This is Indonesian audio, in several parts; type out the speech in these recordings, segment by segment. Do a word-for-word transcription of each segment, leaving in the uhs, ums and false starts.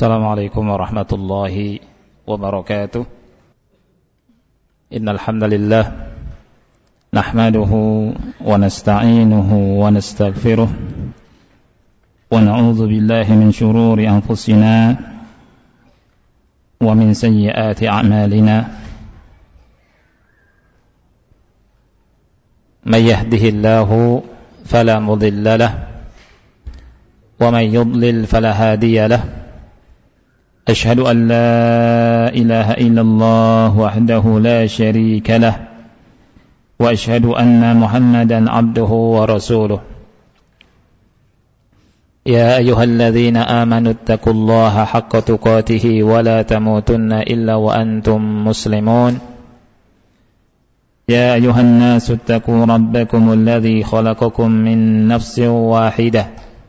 Assalamualaikum warahmatullahi wabarakatuh. Innal hamdalillah nahmaduhu wa nasta'inuhu wa nastaghfiruh wa na'udzu billahi min shururi anfusina wa min sayyiati a'malina. May yahdihillahu fala mudilla lahu wa may yudlil fala hadiya lahu. أشهد أن لا إله إلا الله وحده لا شريك له وأشهد أن محمدا عبده ورسوله. يا أيها الذين آمنوا اتقوا الله حق تقاته ولا تموتن إلا وأنتم مسلمون. يا أيها الناس اتقوا ربكم الذي خلقكم من نفس واحدة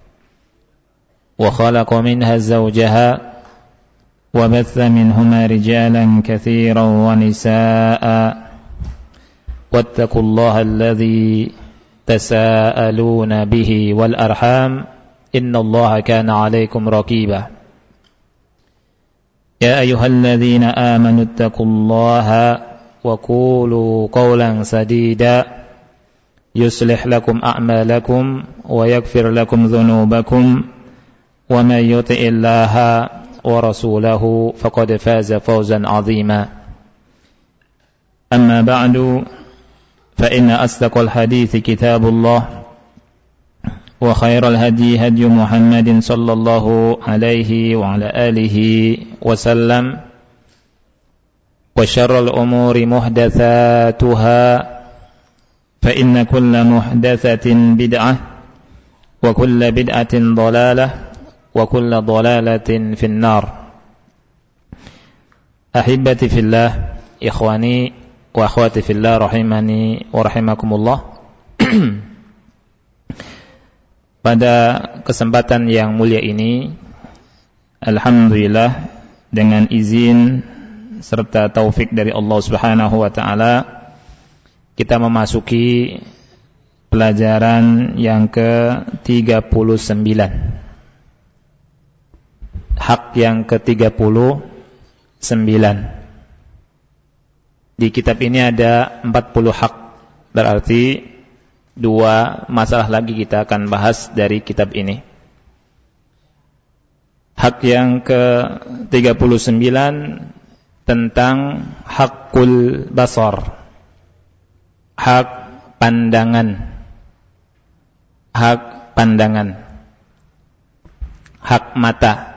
وخلق منها زوجها وبث منهما رجالا كثيرا ونساء واتقوا الله الذي تساءلون به والأرحام إن الله كان عليكم رقيبا. يا أيها الذين آمنوا اتقوا الله وقولوا قولا سديدا يصلح لكم أعمالكم ويغفر لكم ذنوبكم ومن يطع الله ورسوله فقد فاز فوزا عظيما. أما بعد فإن أصدق الحديث كتاب الله وخير الهدي هدي محمد صلى الله عليه وعلى آله وسلم وشر الأمور محدثاتها فإن كل محدثة بدعة وكل بدعة ضلالة wa kullu dhalalatin finnar. Ahibati fillah, ikhwani wa akhwati fillah, rahimani wa rahimakumullah. Pada kesempatan yang mulia ini, alhamdulillah, dengan izin serta taufik dari Allah Subhanahu wa taala, kita memasuki pelajaran yang ke tiga puluh sembilan. Hak yang ke tiga puluh sembilan. Di kitab ini ada empat puluh hak. Berarti dua masalah lagi kita akan bahas dari kitab ini. Hak yang ke tiga puluh sembilan tentang hakul basar. Hak pandangan. Hak pandangan. Hak mata.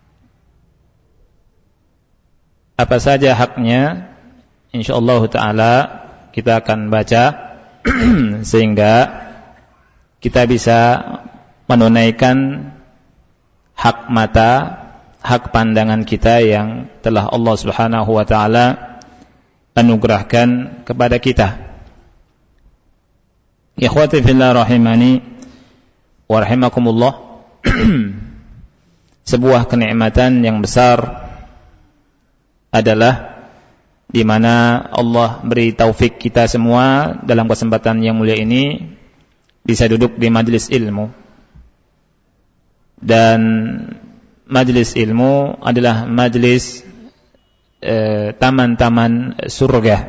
Apa saja haknya? Insyaallah ta'ala kita akan baca sehingga kita bisa menunaikan hak mata, hak pandangan kita yang telah Allah Subhanahu wa ta'ala anugerahkan kepada kita. Ikhwati fillah rahimani wa rahimakumullah. Sebuah kenikmatan yang besar adalah di mana Allah beri taufik kita semua dalam kesempatan yang mulia ini bisa duduk di majelis ilmu. Dan majelis ilmu adalah majelis eh, taman-taman surga.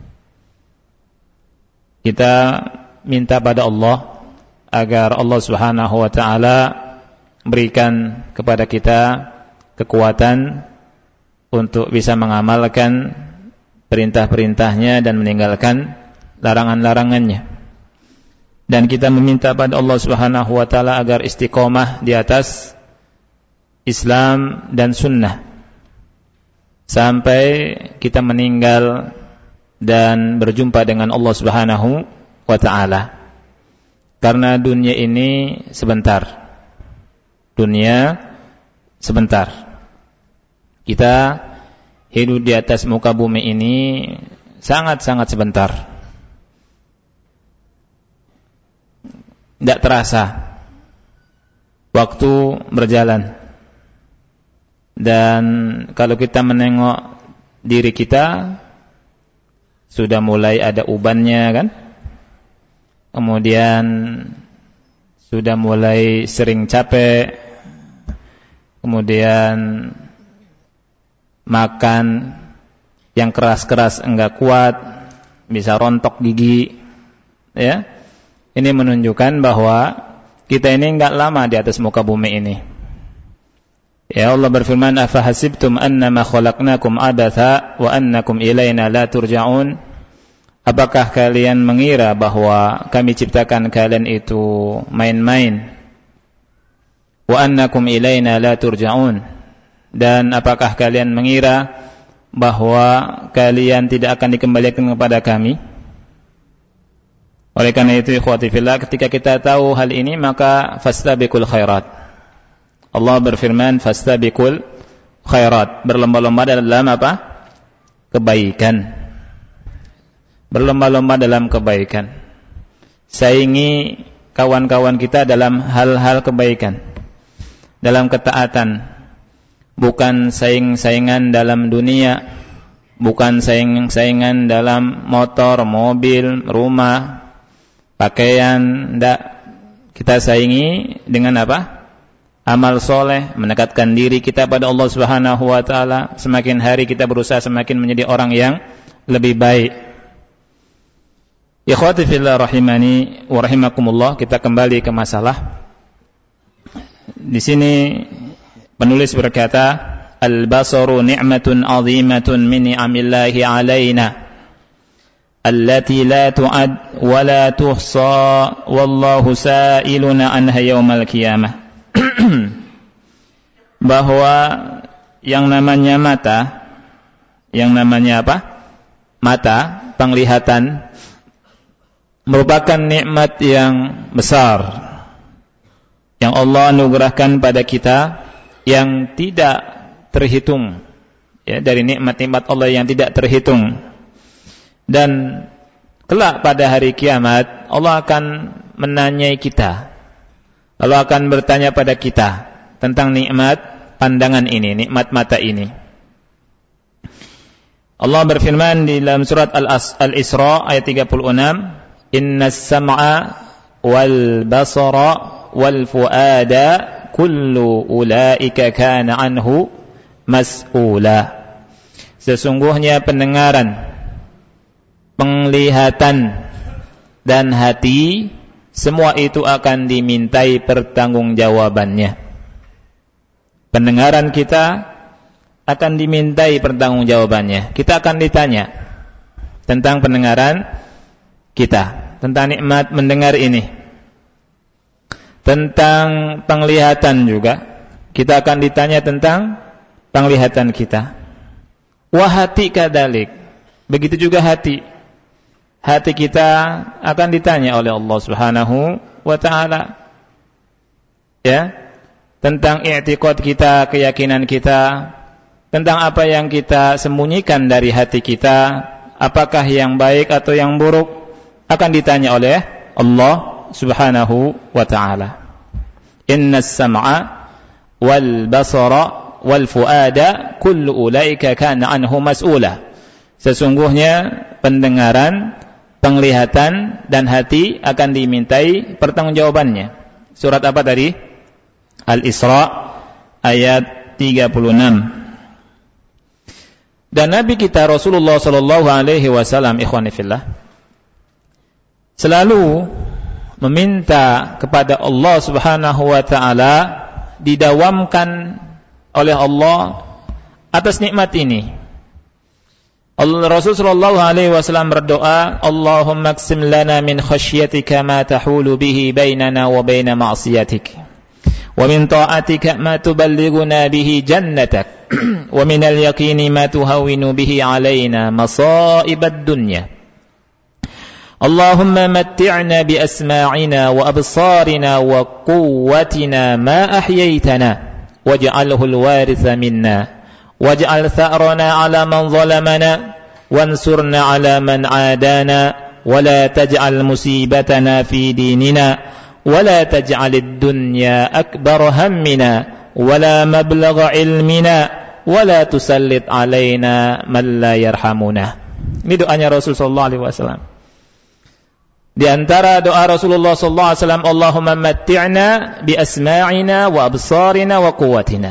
Kita minta pada Allah agar Allah Subhanahu wa taala berikan kepada kita kekuatan untuk bisa mengamalkan perintah-perintahnya dan meninggalkan larangan-larangannya. Dan kita meminta pada Allah Subhanahu wa taala agar istiqomah di atas Islam dan sunnah sampai kita meninggal dan berjumpa dengan Allah Subhanahu wa taala. Karena dunia ini sebentar. Dunia sebentar. Kita hidup di atas muka bumi ini sangat-sangat sebentar. Tidak terasa waktu berjalan. Dan kalau kita menengok diri kita, sudah mulai ada ubannya kan? Kemudian sudah mulai sering capek, kemudian makan yang keras-keras enggak kuat, bisa rontok gigi, ya. Ini menunjukkan bahwa kita ini enggak lama di atas muka bumi ini. Ya, Allah berfirman, "Afahasibtum annama khalaqnakum abatha wa annakum ilaina la turja'un?" Apakah kalian mengira bahwa kami ciptakan kalian itu main-main? Wa annakum ilaina la turja'un. Dan apakah kalian mengira bahwa kalian tidak akan dikembalikan kepada kami? Oleh karena itu, ikhwati fillah, ketika kita tahu hal ini, maka fastabiqul khairat. Allah berfirman, fastabiqul khairat, berlomba-lomba dalam apa? Kebaikan. Berlomba-lomba dalam kebaikan. Saingi kawan-kawan kita dalam hal-hal kebaikan, dalam ketaatan. Bukan saing-saingan dalam dunia, bukan saing-saingan dalam motor, mobil, rumah, pakaian. Tidak. Kita saingi dengan apa? Amal soleh, mendekatkan diri kita pada Allah Subhanahu wa taala. Semakin hari kita berusaha semakin menjadi orang yang lebih baik. Ikhwati fillah rahimani wa rahimakumullah, kita kembali ke masalah. Di sini penulis berkata, "Al-basaru ni'matun 'azimatun min ni'amillahi 'alaina allati la tu'ad wa la tuhsa wallahu sa'iluna anha yaumal qiyamah." Bahwa yang namanya mata, yang namanya apa? Mata, penglihatan, merupakan nikmat yang besar yang Allah anugerahkan pada kita, yang tidak terhitung, ya, dari nikmat-nikmat Allah yang tidak terhitung. Dan kelak pada hari kiamat Allah akan menanyai kita, Allah akan bertanya pada kita tentang nikmat pandangan ini, nikmat mata ini. Allah berfirman di dalam surat Al-Isra ayat tiga puluh enam, "Innas sam'a wal basara wal fuada kullu ulaika kana anhu mas'ula." Sesungguhnya pendengaran, penglihatan dan hati, semua itu akan dimintai pertanggungjawabannya. Pendengaran kita akan dimintai pertanggungjawabannya. Kita akan ditanya tentang pendengaran kita, tentang nikmat mendengar ini. Tentang penglihatan juga, kita akan ditanya tentang penglihatan kita. Wa hati kadalik, begitu juga hati. Hati kita akan ditanya oleh Allah Subhanahu wa taala, ya, tentang i'tiqad kita, keyakinan kita, tentang apa yang kita sembunyikan dari hati kita, apakah yang baik atau yang buruk, akan ditanya oleh Allah Subhanahu wa ta'ala. Innas sam'a wal basara wal fuada kullu ulaika kana anhu mas'ula. Sesungguhnya pendengaran, penglihatan dan hati akan dimintai pertanggungjawabannya. Surat apa tadi? Al-Isra ayat tiga puluh enam. Dan Nabi kita Rasulullah sallallahu alaihi wasallam, ikhwani fillah, selalu meminta kepada Allah Subhanahu wa taala didawamkan oleh Allah atas nikmat ini. Allah Rasul sallallahu alaihi wasallam berdoa, "Allahumma qsim lana min khasyatika ma tahulu bihi bainana wa baina ma'siyatik, wa min ta'atika ma tuballighuna bihi jannatak, wa min al-yaqini ma tuhawwinu bihi 'alaina masa'ibad dunya. Allahumma matti'na bi asma'ina wa absarina wa quwwatina ma ahyaytana waj'alhu al-waritha minna waj'al tha'rana 'ala man zalamana wansurna 'ala man 'adana wa la taj'al musibatana fi dinina wa la taj'alid dunya akbar hammina wa la mablagha ilmina wa la tusallit 'alaina man la yarhamuna." Ini doanya Rasul sallallahu alaihi wasallam. Di antara doa Rasulullah sallallahu alaihi wasallam, "Allahumma matti'na bi asma'ina wa absarina wa quwwatina."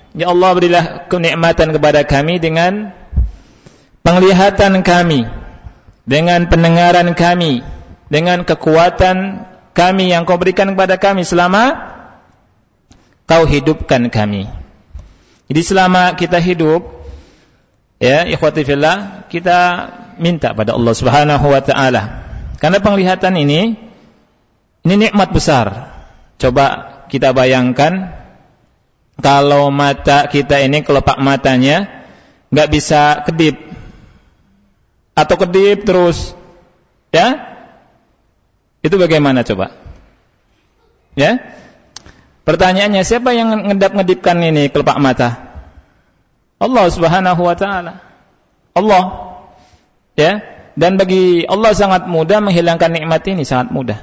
Ya Allah, berilah kenikmatan kepada kami dengan penglihatan kami, dengan pendengaran kami, dengan kekuatan kami yang kau berikan kepada kami selama kau hidupkan kami. Jadi selama kita hidup, ya ikhwati fillah, kita minta pada Allah Subhanahu wa taala. Karena penglihatan ini ini nikmat besar. Coba kita bayangkan kalau mata kita ini, kelopak matanya enggak bisa kedip atau kedip terus, ya? Itu bagaimana coba? Ya? Pertanyaannya, siapa yang ngedap-ngedipkan ini kelopak mata? Allah Subhanahu wa taala. Allah. Ya? Dan bagi Allah sangat mudah menghilangkan nikmat ini, sangat mudah.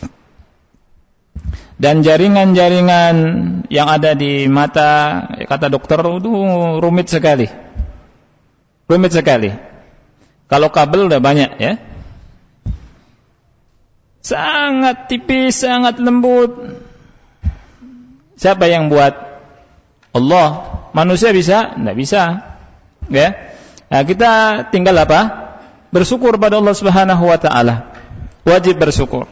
Dan jaringan-jaringan yang ada di mata, kata dokter, itu rumit sekali. Rumit sekali. Kalau kabel udah banyak, ya. Sangat tipis, sangat lembut. Siapa yang buat? Allah. Manusia bisa? Tidak bisa. Ya. Nah, kita tinggal apa? Bersyukur pada Allah Subhanahu wa taala. Wajib bersyukur.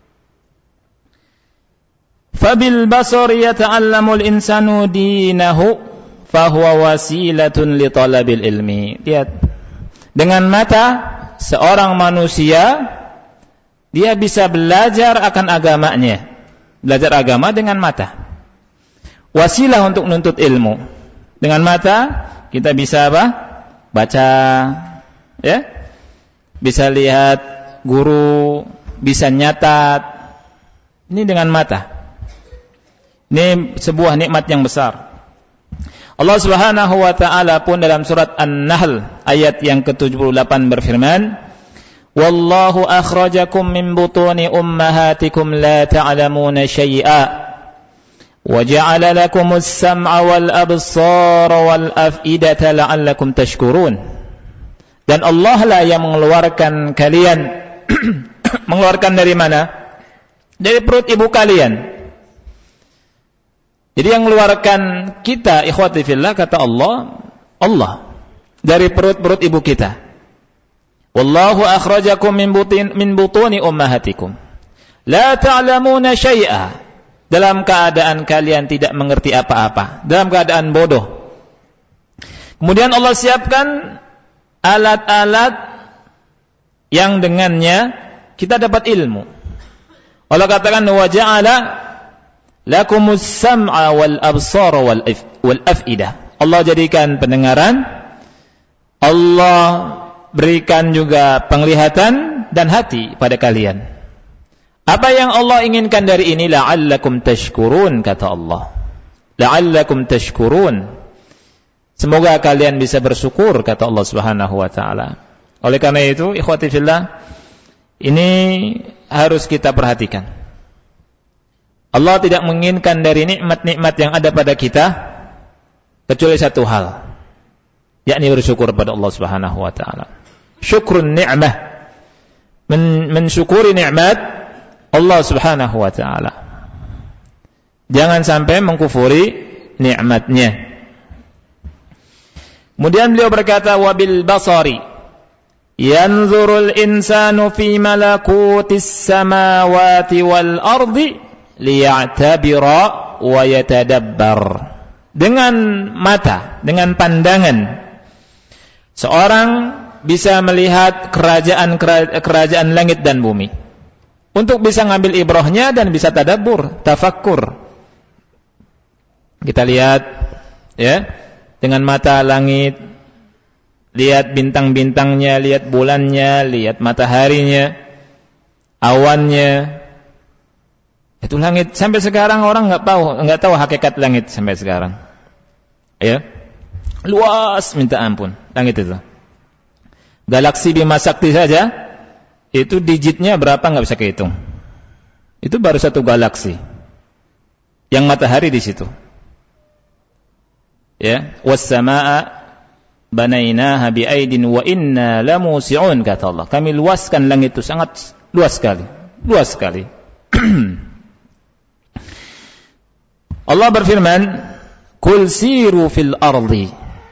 Fabil basari yata'allamul insanu dinahu fahuwa wasilatun li talabil ilmi. Lihat. Dengan mata seorang manusia dia bisa belajar akan agamanya. Belajar agama dengan mata. Wasilah untuk menuntut ilmu. Dengan mata kita bisa apa? Baca, ya. Bisa lihat guru, bisa nyatat. Ini dengan mata. Ini sebuah nikmat yang besar. Allah Subhanahu wa taala pun dalam surat An-Nahl ayat yang ke tujuh puluh delapan berfirman, "Wallahu akhrajakum min butuni ummahatikum la ta'lamuna syai'a wa ja'ala lakumus sam'a wal absara wal af'idata la'allakum tashkurun." Dan Allah lah yang mengeluarkan kalian mengeluarkan dari mana? Dari perut ibu kalian. Jadi yang mengeluarkan kita, ikhwati fillah, kata Allah, Allah dari perut-perut ibu kita. Wallahu akhrajakum min butin min butuni ummahatikum la ta'lamuna syai'a, dalam keadaan kalian tidak mengerti apa-apa, dalam keadaan bodoh. Kemudian Allah siapkan alat-alat yang dengannya kita dapat ilmu. Allah katakan wa ja'ala lakumus sam'a wal absara wal wal af'idah. Allah jadikan pendengaran, Allah berikan juga penglihatan dan hati pada kalian. Apa yang Allah inginkan dari ini? La'allakum tashkurun, kata Allah. La'allakum tashkurun. Semoga kalian bisa bersyukur, kata Allah Subhanahu wa taala. Oleh karena itu, ikhwati fillah, ini harus kita perhatikan. Allah tidak menginginkan dari nikmat-nikmat yang ada pada kita kecuali satu hal, yakni bersyukur pada Allah Subhanahu wa taala. Syukrun ni'mah, Men, mensyukuri nikmat Allah Subhanahu wa taala. Jangan sampai mengkufuri nikmatnya. Kemudian beliau berkata, wabil basari yanzurul insanu fi malakutis samawati wal ardi liya'tabira wa yatadabbar. Dengan mata, dengan pandangan, seorang bisa melihat kerajaan kerajaan langit dan bumi untuk bisa ngambil ibrahnya dan bisa tadabbur, tafakkur. Kita lihat, ya, dengan mata langit, lihat bintang-bintangnya, lihat bulannya, lihat mataharinya, awannya. Itu langit. Sampai sekarang orang nggak tahu, nggak tahu hakikat langit sampai sekarang. Ya, luas minta ampun langit itu. Galaksi Bima Sakti saja itu digitnya berapa nggak bisa kehitung. Itu baru satu galaksi. Yang matahari di situ. Ya, was-samaa'a banainaha bi'aidin wa inna lamusi'un, kata Allah. Kami luaskan langit itu sangat luas sekali. Luas sekali. Allah berfirman, Qul siru fil ardi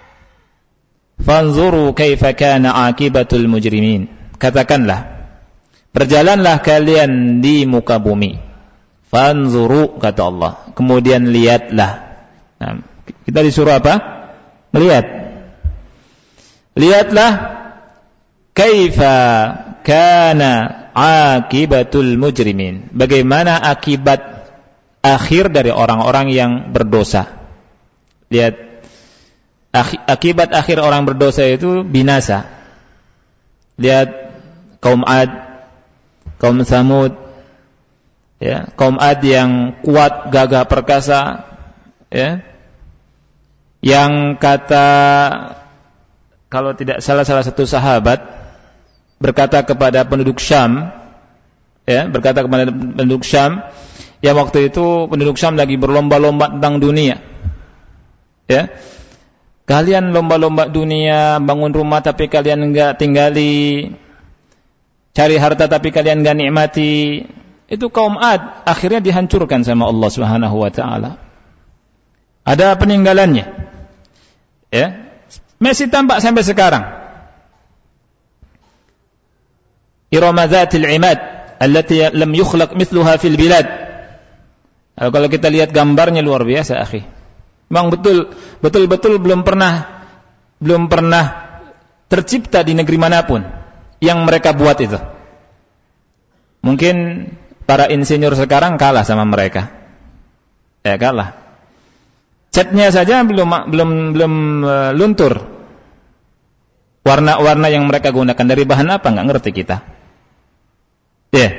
fanzuru kaifa kana akibatul mujrimin. Katakanlah, berjalanlah kalian di muka bumi. Fanzuru, kata Allah, kemudian lihatlah. Nah, kita disuruh apa? Melihat. Lihatlah kaifa kana akibatul mujrimin. Bagaimana akibat akhir dari orang-orang yang berdosa. Lihat, akibat akhir orang berdosa itu binasa. Lihat kaum Ad, kaum Samud, ya, kaum Ad yang kuat, gagah perkasa, ya, yang kata, kalau tidak salah salah satu sahabat berkata kepada penduduk Syam, ya, berkata kepada penduduk Syam, yang waktu itu penduduk Syam lagi berlomba-lomba tentang dunia, ya, kalian lomba-lomba dunia, bangun rumah tapi kalian enggak tinggali, cari harta tapi kalian enggak nikmati. Itu kaum Ad akhirnya dihancurkan sama Allah Subhanahu wa taala. Ada peninggalannya. Ya. Masih tampak sampai sekarang. Irama dzatil imad allati lam yukhlaq mithluha fil bilad. Kalau kita lihat gambarnya luar biasa, akhi. Memang betul betul-betul belum pernah belum pernah tercipta di negeri manapun yang mereka buat itu. Mungkin para insinyur sekarang kalah sama mereka. Ya, kalah. Catnya saja belum belum belum uh, luntur. Warna-warna yang mereka gunakan dari bahan apa enggak ngerti kita. Ya. Yeah.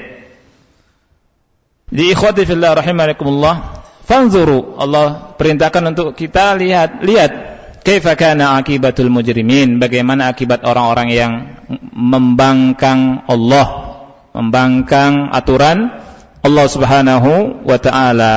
Di ikhwati fillah rahimakumullah, fanzuru, Allah perintahkan untuk kita lihat, lihat kaifa kana akibatul mujrimin, bagaimana akibat orang-orang yang membangkang Allah, membangkang aturan Allah Subhanahu wa taala.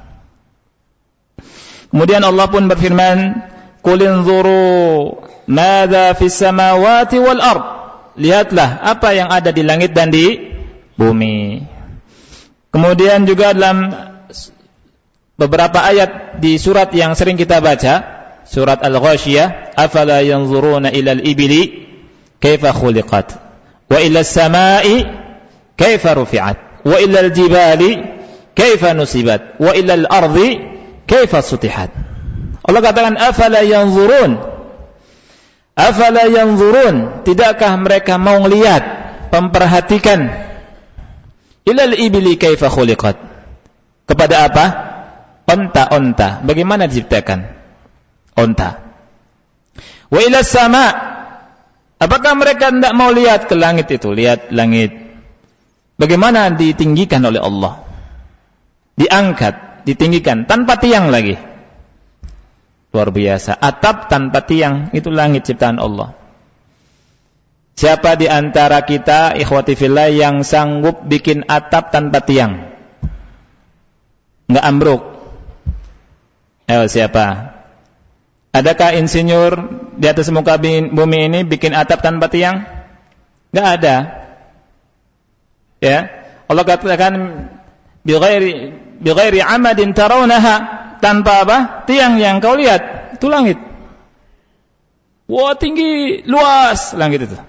Kemudian Allah pun berfirman, qul inzuru madza fis samawati wal ard, lihatlah apa yang ada di langit dan di bumi. Kemudian juga dalam beberapa ayat di surat yang sering kita baca, surat Al-Ghasyiyah, afala yanzuruna ilal ibili kaifa khuliqat wa ilal samai kaifa rufi'at wa ilal jibali kaifa nusibat wa ilal ardi kaifa sutihat. Allah katakan afala yanzurun, afala yanzurun, tidakkah mereka mau melihat, memperhatikan, ilal ibili kaifa khuliqat, kepada apa? Onta-onta, bagaimana diciptakan onta. Wa ilas sama, apakah mereka tidak mau lihat ke langit itu? Lihat langit, bagaimana ditinggikan oleh Allah, diangkat, ditinggikan tanpa tiang lagi. Luar biasa, atap tanpa tiang, itu langit ciptaan Allah. Siapa di antara kita ikhwati fillah yang sanggup bikin atap tanpa tiang, enggak ambruk? Ayo, siapa? Adakah insinyur di atas muka bumi ini bikin atap tanpa tiang? Enggak ada. Ya, Allah katakan bi ghairi bi ghairi amadin tarawnaha, tanpa apa? Tiang yang kau lihat, itu langit. Wah, tinggi, luas langit itu.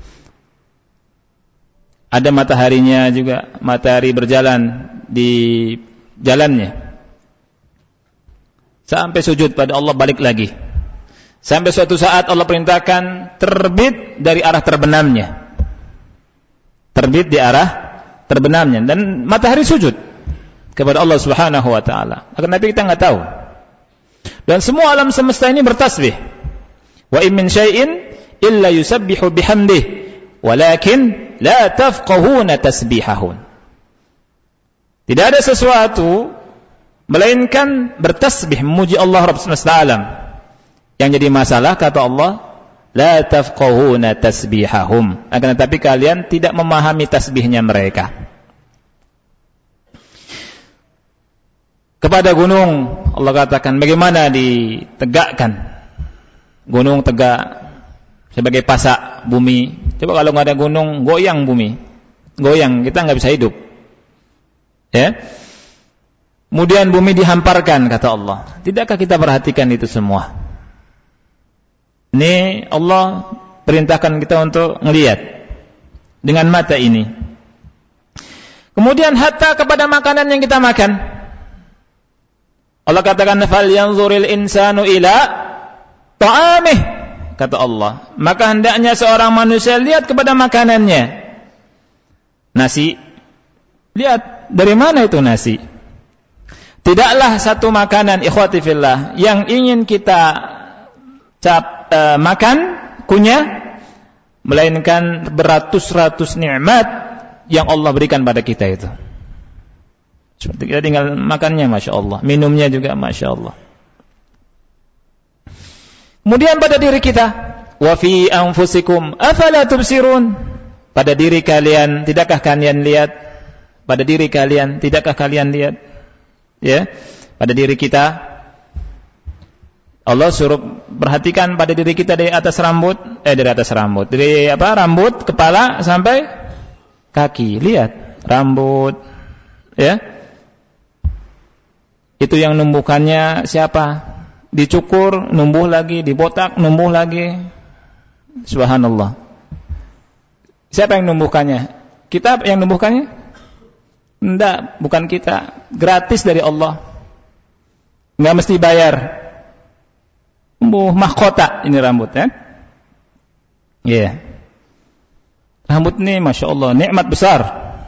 Ada mataharinya juga, matahari berjalan di jalannya. Sampai sujud pada Allah, balik lagi. Sampai suatu saat Allah perintahkan terbit dari arah terbenamnya. Terbit di arah terbenamnya. Dan matahari sujud kepada Allah Subhanahu wa ta'ala. Akan tapi kita enggak tahu. Dan semua alam semesta ini bertasbih. Wa in min syai'in illa yusabbihu bihamdih, walakin la tafqahuna tasbihahun. Tidak ada sesuatu melainkan bertasbih memuji Allah Rabb semesta alam. Yang jadi masalah, kata Allah, la tafqahuna tasbihahum, akan tetapi kalian tidak memahami tasbihnya mereka. Kepada gunung Allah katakan bagaimana ditegakkan. Gunung tegak sebagai pasak bumi. Coba kalau nggak ada gunung, goyang bumi, goyang, kita nggak bisa hidup. Ya. Kemudian bumi dihamparkan, kata Allah. Tidakkah kita perhatikan itu semua? Ini Allah perintahkan kita untuk melihat dengan mata ini. Kemudian hatta kepada makanan yang kita makan. Allah katakan, "Falyanzuril insanu ila ta'amih." Kata Allah, maka hendaknya seorang manusia lihat kepada makanannya. Nasi. Lihat dari mana itu nasi? Tidaklah satu makanan, ikhwati fillah, yang ingin kita cap, uh, makan, kunyah, melainkan beratus-ratus nikmat yang Allah berikan pada kita itu. Seperti kita tinggal makannya, Masya Allah, minumnya juga Masya Allah. Kemudian pada diri kita, wa fi anfusikum afala tubsirun. Pada diri kalian, tidakkah kalian lihat? Pada diri kalian, tidakkah kalian lihat? Ya, pada diri kita Allah suruh perhatikan pada diri kita dari atas rambut, eh dari atas rambut, dari apa rambut, kepala sampai kaki. Lihat rambut, ya. Itu yang numbuhkannya siapa? Dicukur, numbuh lagi, dibotak, numbuh lagi. Subhanallah. Siapa yang numbuhkannya? Kita yang numbuhkannya? Tidak, bukan kita. Gratis dari Allah. Enggak mesti bayar. Tumbuh mahkota ini rambut, ya. Iya. Yeah. Rambut ini Masya Allah, nikmat besar.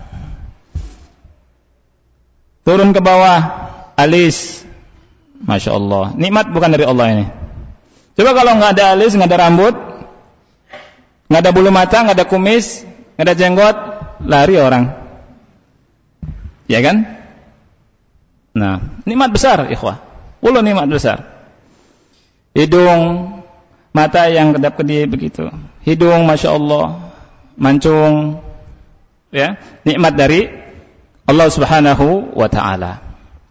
Turun ke bawah, alis. Masya Allah, nikmat bukan dari Allah ini. Coba kalau enggak ada alis, enggak ada rambut, enggak ada bulu mata, enggak ada kumis, enggak ada jenggot, lari orang. Ya kan? Nah, nikmat besar, ikhwah. Ulu nikmat besar. Hidung, mata yang kedap-kedip begitu. Hidung, Masya Allah, mancung. Ya, nikmat dari Allah Subhanahu wa ta'ala.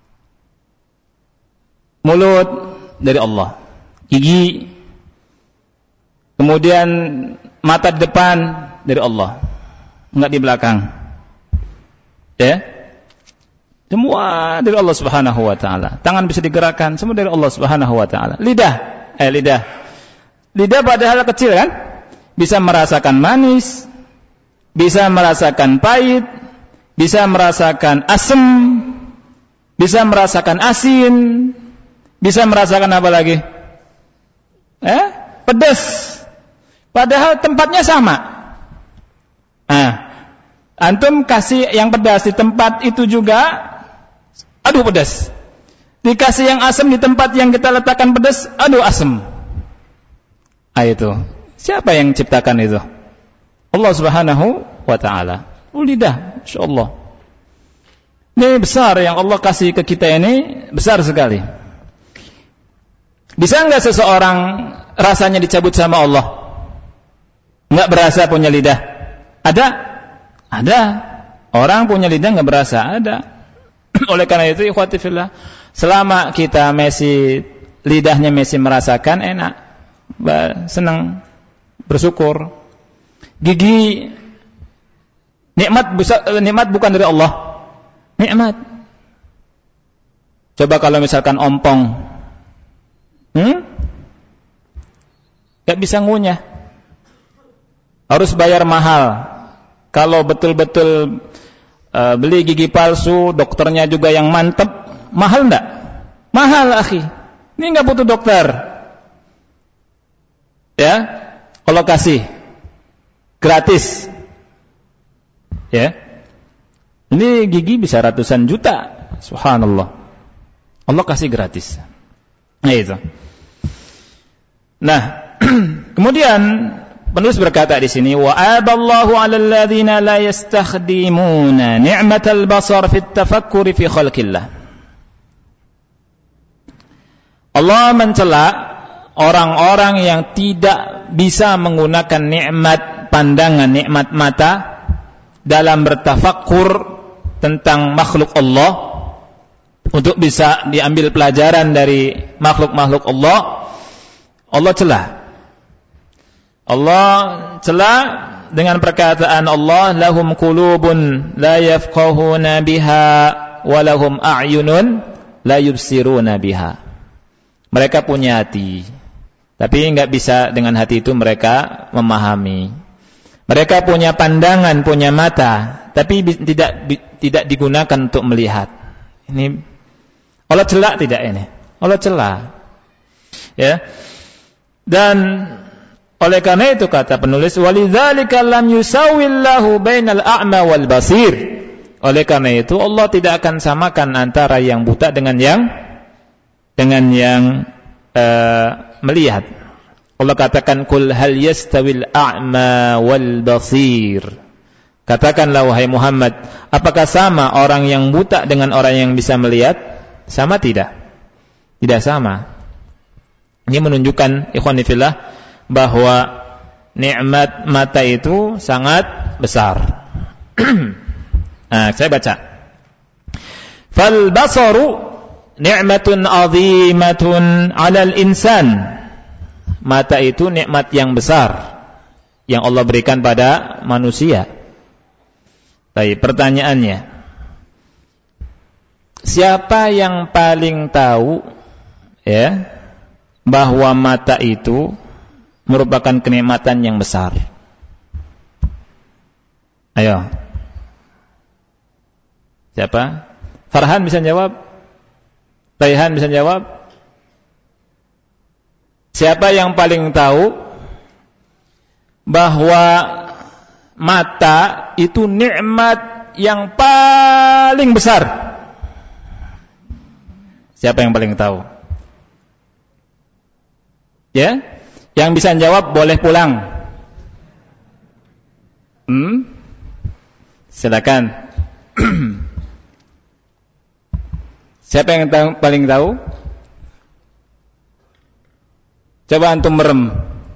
Mulut dari Allah. Gigi. Kemudian mata di depan dari Allah. Enggak di belakang. Ya. Semua dari Allah Subhanahu wa ta'ala. Tangan bisa digerakkan, semua dari Allah Subhanahu wa ta'ala. Lidah, eh lidah. Lidah padahal kecil kan? Bisa merasakan manis, bisa merasakan pahit, bisa merasakan asam, bisa merasakan asin, bisa merasakan apa lagi? Eh, pedas. Padahal tempatnya sama. Nah, antum kasih yang pedas di tempat itu juga, aduh pedas. Dikasih yang asam di tempat yang kita letakkan pedas, aduh asam. Ah itu. Siapa yang ciptakan itu? Allah Subhanahu wa ta'ala. Lidah, insyaallah. Ini besar yang Allah kasih ke kita ini, besar sekali. Bisa enggak seseorang rasanya dicabut sama Allah? Enggak berasa punya lidah? Ada? Ada. Orang punya lidah enggak berasa? Ada. Oleh karena itu ikhwati fillah, selama kita masih lidahnya masih merasakan, enak, senang, bersyukur. Gigi nikmat nikmat bukan dari Allah. Nikmat. Coba kalau misalkan ompong, hmm? Gak bisa ngunyah, harus bayar mahal. Kalau betul-betul Uh, beli gigi palsu, dokternya juga yang mantep, mahal enggak? Mahal, akhi. Ini enggak butuh dokter. Ya, kalau kasih gratis. Ya. Ini gigi bisa ratusan juta. Subhanallah. Allah kasih gratis. Nah itu. Nah, kemudian penulis berkata di sini, wa aballahu 'alal ladzina la yastakhdimuna ni'matal basar fit tafakkuri fi khalqillah. Allah mencela orang-orang yang tidak bisa menggunakan nikmat pandangan, nikmat mata dalam bertafakkur tentang makhluk Allah untuk bisa diambil pelajaran dari makhluk-makhluk Allah. Allah celah. Allah celah dengan perkataan Allah, lahum qulubun la yafqahuna biha wa lahum a'yunun la yubsiruna biha. Mereka punya hati, tapi enggak bisa dengan hati itu mereka memahami. Mereka punya pandangan, punya mata, tapi tidak tidak digunakan untuk melihat. Ini Allah celak tidak ini? Allah celak. Ya. Dan oleh karena itu kata penulis, walidzalika lam yusawwillahu bainal a'ma wal basir. Oleh karena itu Allah tidak akan samakan antara yang buta dengan yang dengan yang uh, melihat. Allah katakan, kul hal yastawil a'ma wal basir. Katakanlah wahai Muhammad, apakah sama orang yang buta dengan orang yang bisa melihat? Sama tidak? Tidak sama. Ini menunjukkan ikhwani fillah bahwa nikmat mata itu sangat besar. Nah, saya baca. Fal basaru ni'matun 'azimatun 'alal insan. Mata itu nikmat yang besar yang Allah berikan pada manusia. Baik, pertanyaannya, siapa yang paling tahu ya bahwa mata itu merupakan kenikmatan yang besar? Ayo. Siapa? Farhan bisa jawab? Raihan bisa jawab? Siapa yang paling tahu bahwa mata itu nikmat yang paling besar? Siapa yang paling tahu? Ya? Yang bisa jawab boleh pulang. Hmm? Silakan. Siapa yang tahu, paling tahu? Coba antum merem.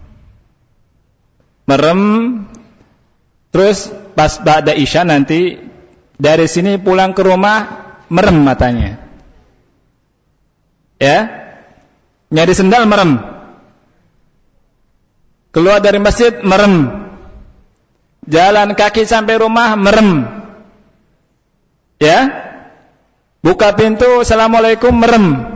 Merem. Terus pas ba'da isya nanti dari sini pulang ke rumah merem matanya. Ya? Nyari sendal merem. Keluar dari masjid merem. Jalan kaki sampai rumah merem. Ya? Buka pintu, assalamualaikum, merem.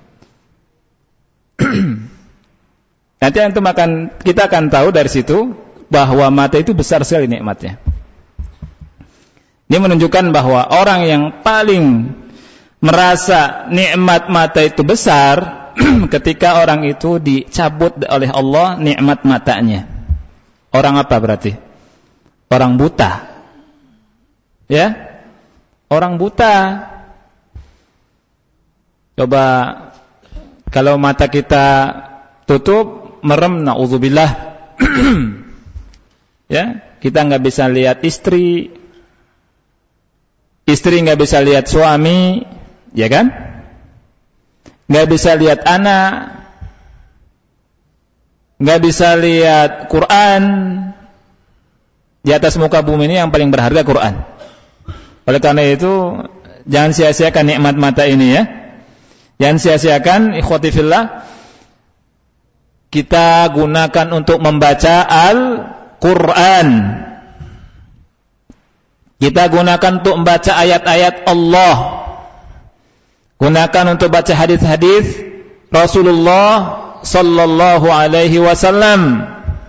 Nanti antum akan, kita akan tahu dari situ bahwa mata itu besar sekali nikmatnya. Ini menunjukkan bahwa orang yang paling merasa nikmat mata itu besar ketika orang itu dicabut oleh Allah nikmat matanya. Orang apa berarti? Orang buta. Ya? Orang buta. Coba kalau mata kita tutup, merem, na'udzubillah. Ya, kita enggak bisa lihat istri. Istri enggak bisa lihat suami, ya kan? Enggak bisa lihat anak. Enggak bisa lihat Quran. Di atas muka bumi ini yang paling berharga Quran. Oleh karena itu, jangan sia-siakan nikmat mata ini ya. Jangan sia-siakan, ikhwati fillah. Kita gunakan untuk membaca Al-Quran. Kita gunakan untuk membaca ayat-ayat Allah. Gunakan untuk baca hadis-hadis Rasulullah sallallahu alaihi wasallam.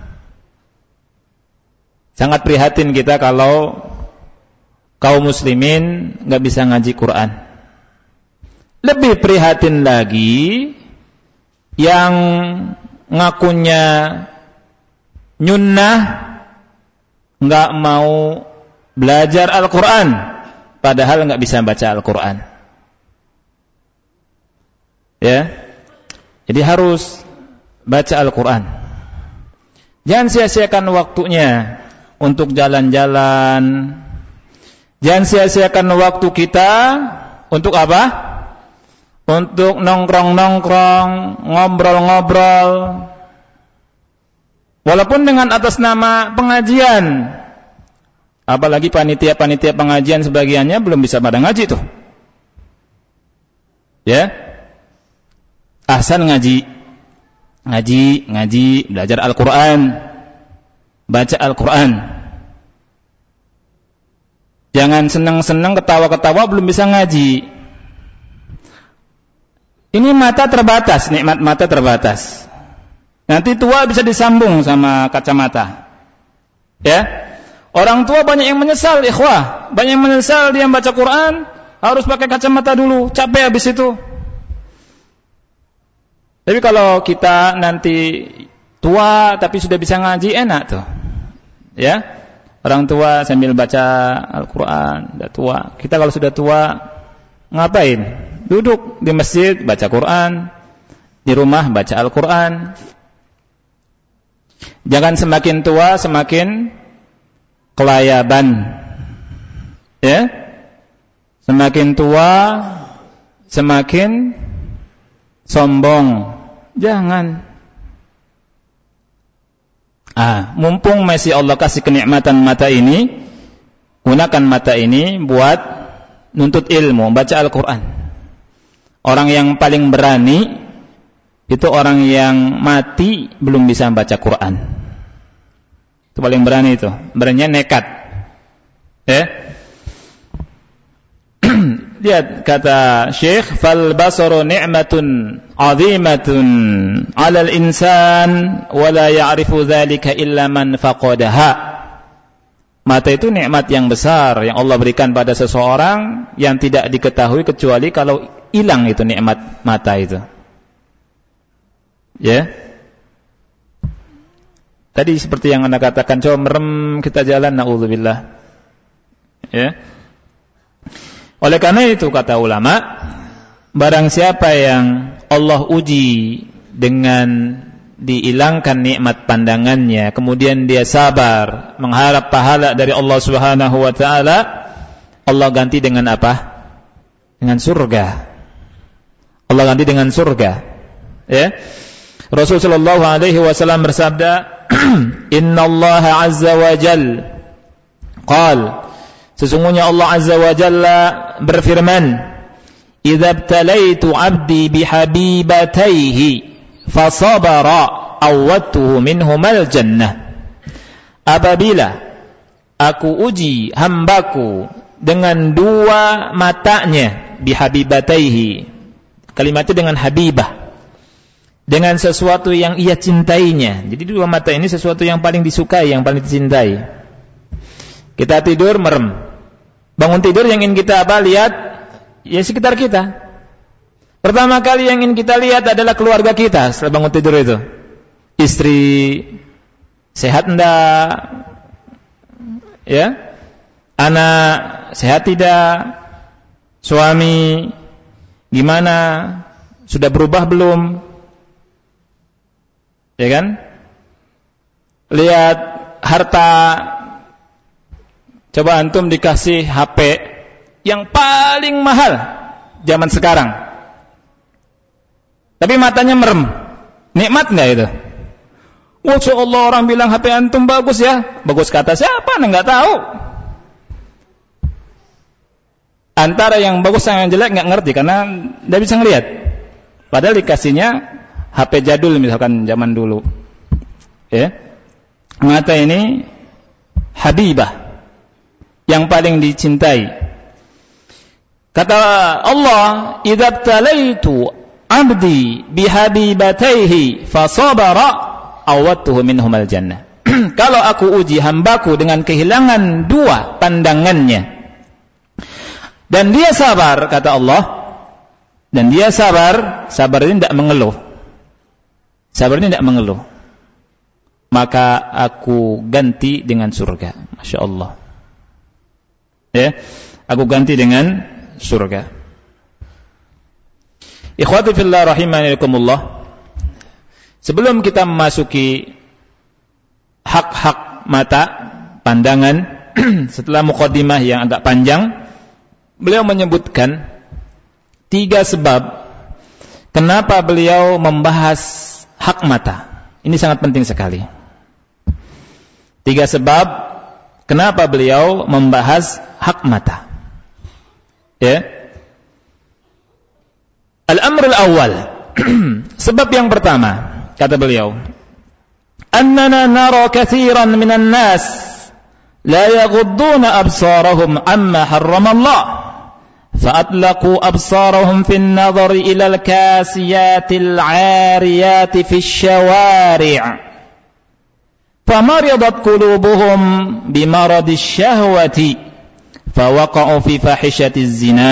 Sangat prihatin kita kalau kaum muslimin enggak bisa ngaji Quran. Lebih prihatin lagi yang ngakunya nyunnah enggak mau belajar Al-Quran padahal enggak bisa baca Al-Quran. Ya. Jadi harus baca Al-Quran. Jangan sia-siakan waktunya untuk jalan-jalan. Jangan sia-siakan waktu kita untuk apa? Untuk nongkrong-nongkrong, ngobrol-ngobrol. Walaupun dengan atas nama pengajian. Apalagi panitia-panitia pengajian sebagiannya belum bisa pada ngaji tuh. Ya. Ahsan ngaji. Ngaji, ngaji, belajar Al-Quran. Baca Al-Quran. Jangan senang-senang ketawa-ketawa belum bisa ngaji. Ini mata terbatas, nikmat mata terbatas. Nanti tua bisa disambung sama kacamata. Ya. Orang tua banyak yang menyesal, ikhwah. Banyak yang menyesal dia membaca Quran harus pakai kacamata dulu, capek habis itu. Tapi kalau kita nanti tua tapi sudah bisa ngaji, enak tuh. Ya. Orang tua sambil baca Al-Quran, sudah tua. Kita kalau sudah tua, ngapain? Duduk di masjid, baca Quran. Di rumah, baca Al-Quran. Jangan semakin tua, semakin kelayaban. Ya? Semakin tua, semakin sombong. Jangan. Ah, mumpung masih Allah kasih kenikmatan mata ini, gunakan mata ini buat nuntut ilmu, baca Al-Quran. Orang yang paling berani itu orang yang mati belum bisa baca Quran. Itu paling berani itu, beraninya nekat. Ya. Lihat kata Syekh, fal basaru ni'matun 'azimatun 'alal insan wa la ya'rifu dzalika illa man faqadaha. Mata itu nikmat yang besar yang Allah berikan pada seseorang yang tidak diketahui kecuali kalau hilang itu nikmat mata itu. Ya. Tadi seperti yang Anda katakan, coba merem kita jalan, naudzubillah. Ya. Oleh karena itu kata ulama, barang siapa yang Allah uji dengan dihilangkan nikmat pandangannya, kemudian dia sabar mengharap pahala dari Allah Subhanahu wa taala, Allah ganti dengan apa? Dengan surga. Allah ganti dengan surga. Ya. Rasulullah sallallahu alaihi wasallam bersabda, "Innallaha 'azza wa jalla qala," sesungguhnya Allah Azza wa Jalla berfirman, "Idza btalaitu 'abdi bihabibataihi fasabara awwatuhu minhumal jannah." Apabila aku uji hambaku dengan dua matanya, bihabibataihi, kalimatnya dengan habibah, dengan sesuatu yang ia cintainya. Jadi dua mata ini sesuatu yang paling disukai, yang paling dicintai. Kita tidur merem. Bangun tidur yang ingin kita apa? Lihat ya sekitar kita. Pertama kali yang ingin kita lihat adalah keluarga kita setelah bangun tidur itu. Istri sehat enggak? Ya? Anak sehat tidak? Suami gimana? Sudah berubah belum? Ya kan? Lihat harta. Coba antum dikasih H P yang paling mahal zaman sekarang, tapi matanya merem, nikmat nggak itu? Masya Allah, orang bilang H P antum bagus ya, bagus kata siapa? Anda nggak tahu. Antara yang bagus sama yang jelek nggak ngerti karena nggak bisa ngelihat. Padahal dikasihnya H P jadul misalkan zaman dulu. Ya, mata ini habibah, yang paling dicintai. Kata Allah, "Idza btalaitu 'abdi bihabibataihi fasabara awwatuhu minhumal jannah." Kalau aku uji hambaku dengan kehilangan dua pandangannya dan dia sabar, kata Allah, dan dia sabar, sabar ini tidak mengeluh. Sabar ini tidak mengeluh. Maka aku ganti dengan surga. Masya Allah. Ya, aku ganti dengan surga. Ikhwati fillah rahimanikumullah. Sebelum kita memasuki hak-hak mata, pandangan, setelah muqaddimah yang agak panjang, beliau menyebutkan tiga sebab kenapa beliau membahas hak mata. Ini sangat penting sekali. Tiga sebab kenapa beliau membahas hak mata. Ya. Al-amrul awal. Sebab yang pertama, kata beliau, annana nara katsiran minan nas la yaghudduna absarahum amma harrama Allah فأطلقوا أبصارهم في النظر إلى الكاسيات العاريات في الشوارع فمرضت قلوبهم بمرض الشهوة فوقعوا في فاحشة الزنا.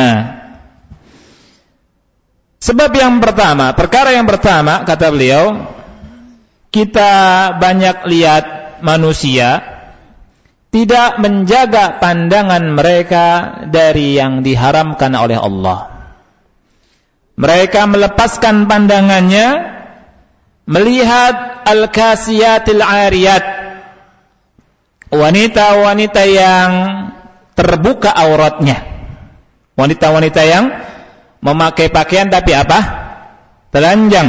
Sebab yang pertama, perkara yang pertama kata beliau, kita banyak lihat manusia tidak menjaga pandangan mereka dari yang diharamkan oleh Allah. Mereka melepaskan pandangannya melihat al-kasiyatil ariyat, wanita-wanita yang terbuka auratnya, wanita-wanita yang memakai pakaian tapi apa? Telanjang.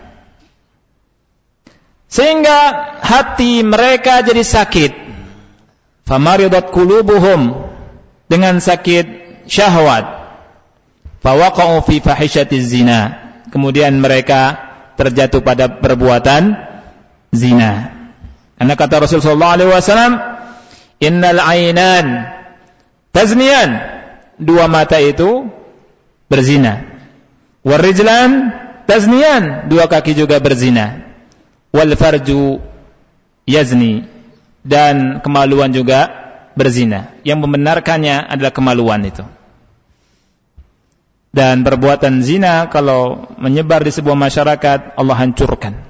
Sehingga hati mereka jadi sakit. Famaridat qulubuhum, dengan sakit syahwat. Fawaqa'u fi fahisyatiz zina, kemudian mereka terjatuh pada perbuatan zina. Karena kata Rasulullah sallallahu alaihi wasallam, innal ainan tazniyan, dua mata itu berzina. Warijlan tazniyan, dua kaki juga berzina. Wal farju yazni, dan kemaluan juga berzina. Yang membenarkannya adalah kemaluan itu. Dan perbuatan zina kalau menyebar di sebuah masyarakat, Allah hancurkan.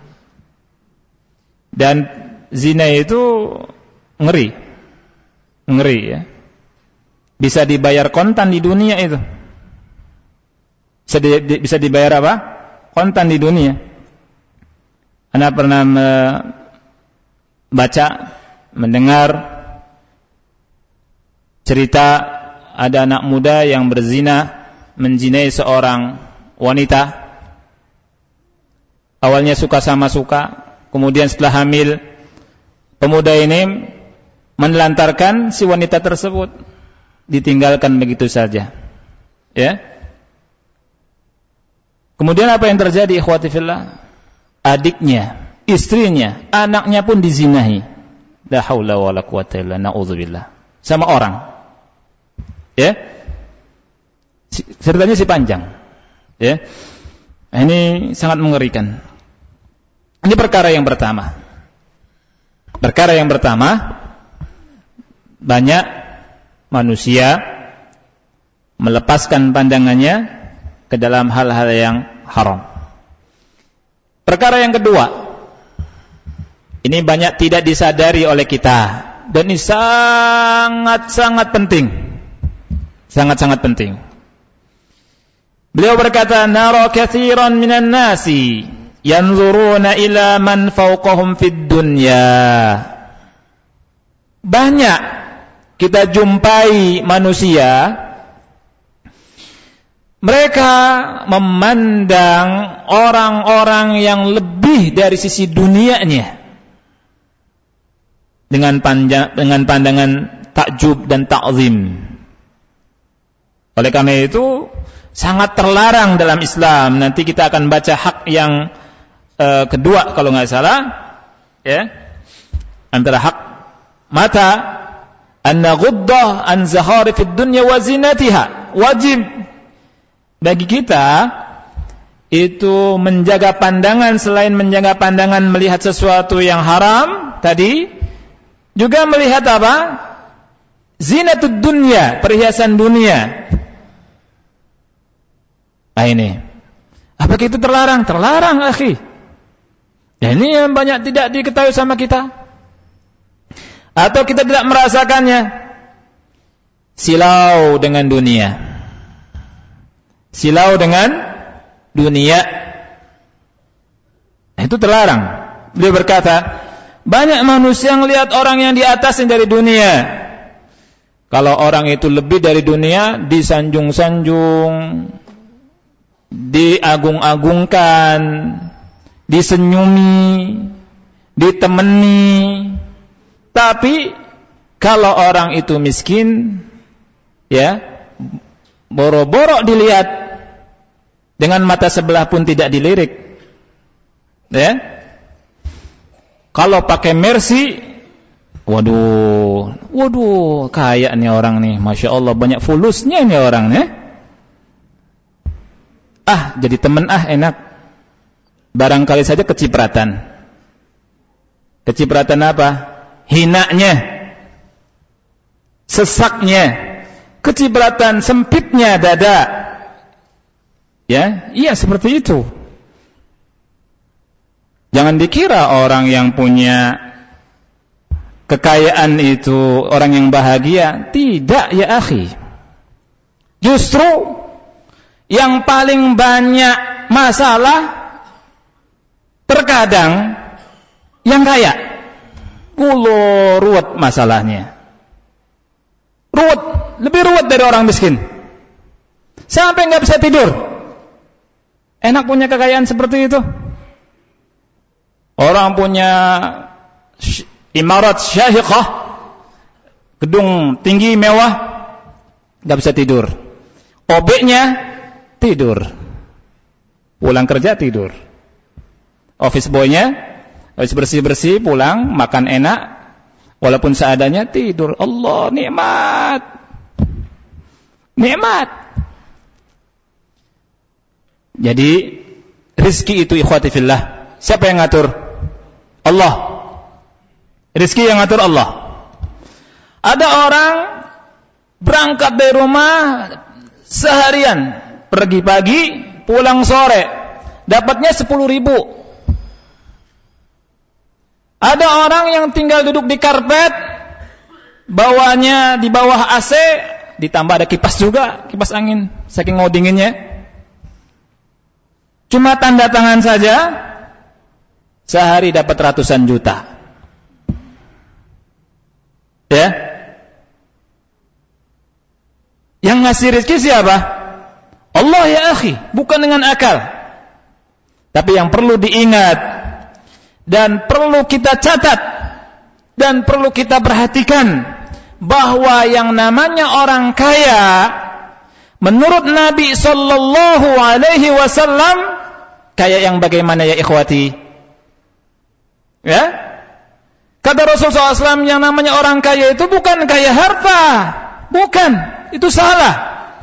Dan zina itu ngeri. Ngeri ya. Bisa dibayar kontan di dunia itu. Bisa, di, bisa dibayar apa? Kontan di dunia. Anda pernah membaca, mendengar cerita ada anak muda yang berzina, menzinai seorang wanita. Awalnya suka sama suka, kemudian setelah hamil, pemuda ini menelantarkan si wanita tersebut, ditinggalkan begitu saja. Ya. Kemudian apa yang terjadi, ikhwati fillah? Adiknya, istrinya, anaknya pun dizinahi. La haula wala quwata illa na'udzubillah. Sama orang. Ya. Ceritanya si panjang. Ya. Ini sangat mengerikan. Ini perkara yang pertama. Perkara yang pertama, banyak manusia melepaskan pandangannya ke dalam hal-hal yang haram. Perkara yang kedua, ini banyak tidak disadari oleh kita, dan ini sangat-sangat penting. Sangat-sangat penting. Beliau berkata, nara katsiran minan nasi yanzuruna ila man fawqahum fid dunya. Banyak kita jumpai manusia, mereka memandang orang-orang yang lebih dari sisi dunianya dengan panjang, dengan pandangan takjub dan ta'zim. Oleh karena itu sangat terlarang dalam Islam. Nanti kita akan baca hak yang uh, kedua kalau nggak salah, ya, antara hak mata an naghudda an zahari fid dunya wa zinatiha. Wajib bagi kita itu menjaga pandangan, selain menjaga pandangan melihat sesuatu yang haram tadi, juga melihat apa? Zinatud dunya, perhiasan dunia. Nah ini, apakah itu terlarang? Terlarang, akhi. Ya, ini yang banyak tidak diketahui sama kita, atau kita tidak merasakannya. Silau dengan dunia, silau dengan dunia, nah, itu terlarang. Beliau berkata, banyak manusia yang lihat orang yang di atas dari dunia. Kalau orang itu lebih dari dunia, disanjung-sanjung, diagung-agungkan, disenyumi, ditemani. Tapi kalau orang itu miskin, ya, boro-boro dilihat, dengan mata sebelah pun tidak dilirik. Ya. Kalau pakai Mercy, Waduh, waduh, kaya nih orang nih, Masya Allah, banyak fulusnya nih orang nih. Ah, jadi temen ah, enak. Barangkali saja kecipratan. Kecipratan apa? Hinanya, sesaknya, kecipratan sempitnya dada. Ya, iya seperti itu. Jangan dikira orang yang punya kekayaan itu orang yang bahagia. Tidak ya akhi. Justru yang paling banyak masalah terkadang yang kaya. Kulo ruwet masalahnya. Ruwet, lebih ruwet dari orang miskin. Sampai nggak bisa tidur. Enak punya kekayaan seperti itu. Orang punya imarat syahiqah, gedung tinggi mewah, nggak bisa tidur. Obeknya tidur. Pulang kerja tidur. Office boy-nya habis bersih-bersih pulang, makan enak, walaupun seadanya tidur. Allah, nikmat. Nikmat. Jadi rezeki itu ikhwati fillah, siapa yang ngatur? Allah. Rezeki yang ngatur Allah. Ada orang berangkat dari rumah seharian, pergi pagi, pulang sore, dapatnya sepuluh ribu. Ada orang yang tinggal duduk di karpet, bawahnya di bawah A C, ditambah ada kipas juga, kipas angin, saking mau dinginnya. Cuma tanda tangan saja, sehari dapat ratusan juta. Ya, yang ngasih rezeki siapa? Allah ya akhi, bukan dengan akal. Tapi yang perlu diingat dan perlu kita catat dan perlu kita perhatikan bahwa yang namanya orang kaya menurut Nabi sallallahu alaihi wasallam kaya yang bagaimana ya ikhwati? Ya? Kata Rasulullah shallallahu alaihi wasallam yang namanya orang kaya itu bukan kaya harta. Bukan, itu salah.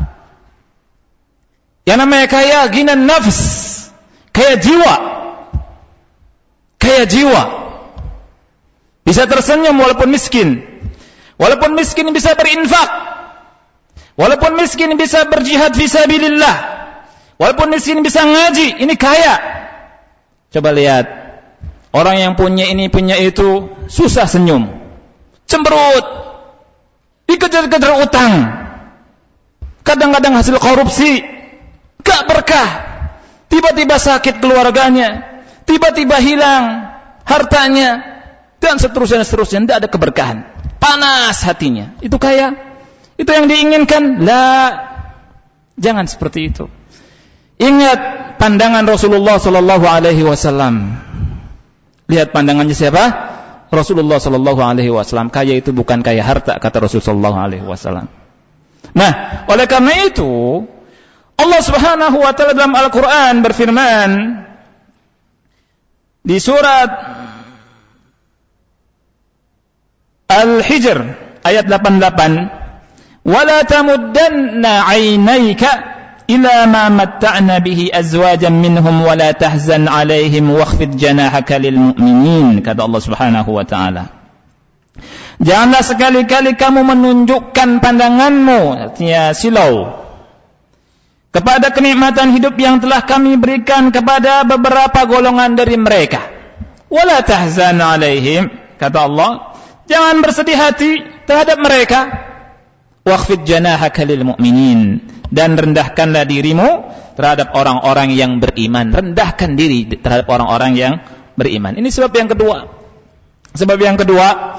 Yang namanya kaya ghinan nafs, kaya jiwa. Kaya jiwa. Bisa tersenyum walaupun miskin. Walaupun miskin bisa berinfak. Walaupun miskin bisa berjihad fisabilillah. Walaupun miskin bisa ngaji, ini kaya. Coba lihat. Orang yang punya ini punya itu susah senyum. Cemberut. Dikejar-kejar utang. Kadang-kadang hasil korupsi. Gak berkah. Tiba-tiba sakit keluarganya. Tiba-tiba hilang hartanya dan seterusnya seterusnya, tidak ada keberkahan. Panas hatinya. Itu kaya. Itu yang diinginkan. La, jangan seperti itu. Ingat pandangan Rasulullah sallallahu alaihi wasallam. Lihat pandangannya siapa? Rasulullah sallallahu alaihi wasallam. Kaya itu bukan kaya harta, kata Rasulullah sallallahu alaihi wasallam. Nah, oleh karena itu Allah Subhanahu wa taala dalam Al-Qur'an berfirman di surat Al-Hijr ayat delapan puluh delapan, "Wala tamuddanna 'ainaika ila ma matta'na bihi azwajan minhum wa la tahzan 'alaihim wakhfid janahaka lil mu'minin," kata Allah Subhanahu wa taala. Janganlah sekali-kali kamu menunjukkan pandanganmu, artinya silau, kepada kenikmatan hidup yang telah kami berikan kepada beberapa golongan dari mereka. Wala tahzan alaihim, kata Allah, jangan bersedih hati terhadap mereka. Wakhfid janahaka lil mu'minin, dan rendahkanlah dirimu terhadap orang-orang yang beriman. Rendahkan diri terhadap orang-orang yang beriman. Ini sebab yang kedua. Sebab yang kedua,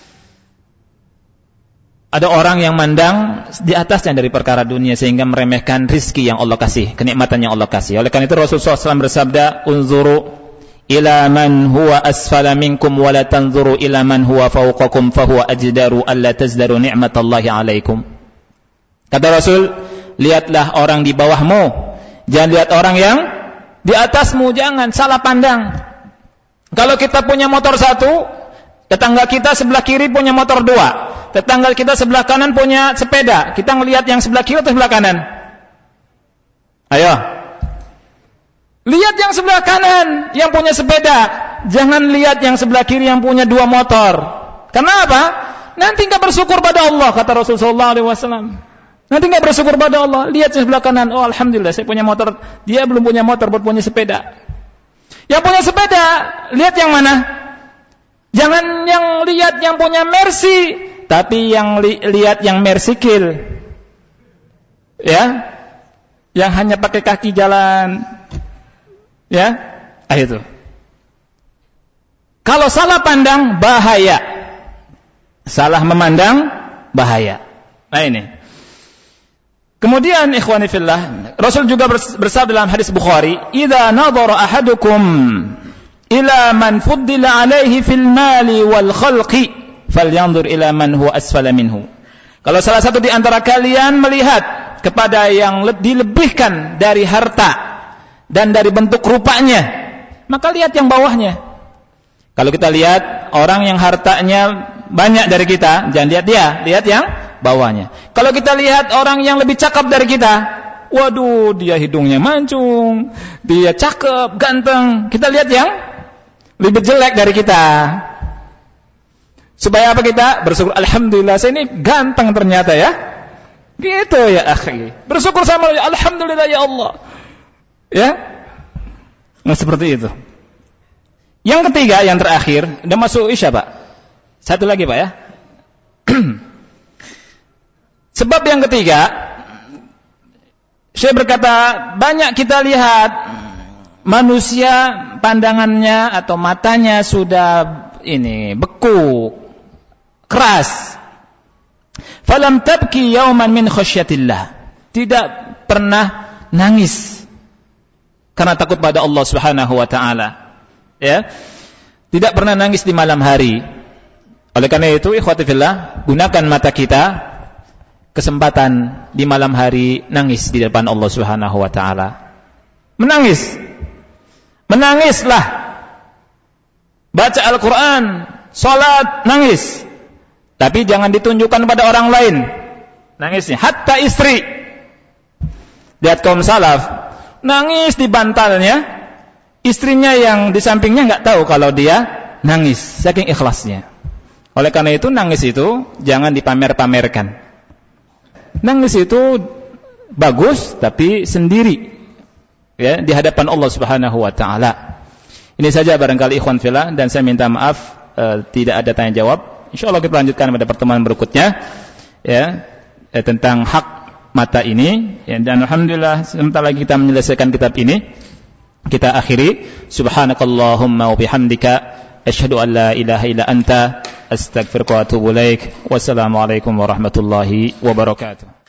ada orang yang mandang di atasnya dari perkara dunia sehingga meremehkan rizki yang Allah kasih, kenikmatan yang Allah kasih. Oleh karena itu Rasulullah shallallahu alaihi wasallam bersabda, "Unzuru ila man huwa asfala minkum wa la tanzuru ila man huwa fawqakum fa huwa ajdaru alla tazdaru ni'matallahi 'alaikum." Kata Rasul, lihatlah orang di bawahmu, jangan lihat orang yang di atasmu, jangan salah pandang. Kalau kita punya motor satu, Tetangga kita sebelah kiri punya motor dua, tetangga kita sebelah kanan punya sepeda. Kita ngelihat yang sebelah kiri atau sebelah kanan? Ayo. Lihat yang sebelah kanan, yang punya sepeda. Jangan lihat yang sebelah kiri yang punya dua motor. Kenapa? Nanti enggak bersyukur pada Allah, kata Rasulullah shallallahu alaihi wasallam. Nanti enggak bersyukur pada Allah. Lihat yang sebelah kanan, oh alhamdulillah saya punya motor. Dia belum punya motor, baru punya sepeda. Yang punya sepeda, lihat yang mana? Jangan yang lihat yang punya Mercy, tapi yang li- lihat yang Mercycle. Ya. Yang hanya pakai kaki jalan. Ya. Ah itu. Kalau salah pandang bahaya. Salah memandang bahaya. Nah ini. Kemudian ikhwani fillah, Rasul juga bersabda dalam hadis Bukhari, "Idza nadhara ahadukum ila man fuddila alaihi fil mali wal khalqi falyanzur ila man huwa asfala minhu." Kalau salah satu di antara kalian melihat kepada yang dilebihkan dari harta dan dari bentuk rupanya, maka lihat yang bawahnya. Kalau kita lihat orang yang hartanya banyak dari kita, jangan lihat dia, lihat yang bawahnya. Kalau kita lihat orang yang lebih cakep dari kita, waduh, dia hidungnya mancung, dia cakep, ganteng, kita lihat yang lebih jelek dari kita. Supaya apa kita? Bersyukur, alhamdulillah saya ini ganteng ternyata ya. Gitu ya akhi. Bersyukur sama Allah, alhamdulillah ya Allah. Ya. Nah seperti itu. Yang ketiga, yang terakhir, udah masuk isya Pak. Satu lagi Pak ya. Sebab yang ketiga, saya berkata, banyak kita lihat manusia pandangannya atau matanya sudah ini beku, keras. Falam tabki yauman min khasyatillah. Tidak pernah nangis karena takut pada Allah Subhanahu wa taala. Ya. Tidak pernah nangis di malam hari. Oleh karena itu, ikhwati fillah, gunakan mata kita kesempatan di malam hari nangis di depan Allah Subhanahu wa taala. Menangis. Menangislah. Baca Al-Qur'an, salat, nangis. Tapi jangan ditunjukkan pada orang lain nangisnya, hatta istri. Lihat kaum salaf, nangis di bantalnya, istrinya yang di sampingnya enggak tahu kalau dia nangis, saking ikhlasnya. Oleh karena itu, nangis itu jangan dipamer-pamerkan. Nangis itu bagus tapi sendiri ya di hadapan Allah Subhanahu wa taala. Ini saja barangkali ikhwan fillah, dan saya minta maaf uh, tidak ada tanya jawab. Insyaallah kita lanjutkan pada pertemuan berikutnya ya eh, tentang hak mata ini ya, dan alhamdulillah sebentar lagi kita menyelesaikan kitab ini. Kita akhiri, subhanakallahumma wa bihamdika asyhadu an la ilaha illa anta astaghfiruka wa atubu ilaik. Wassalamualaikum warahmatullahi wabarakatuh.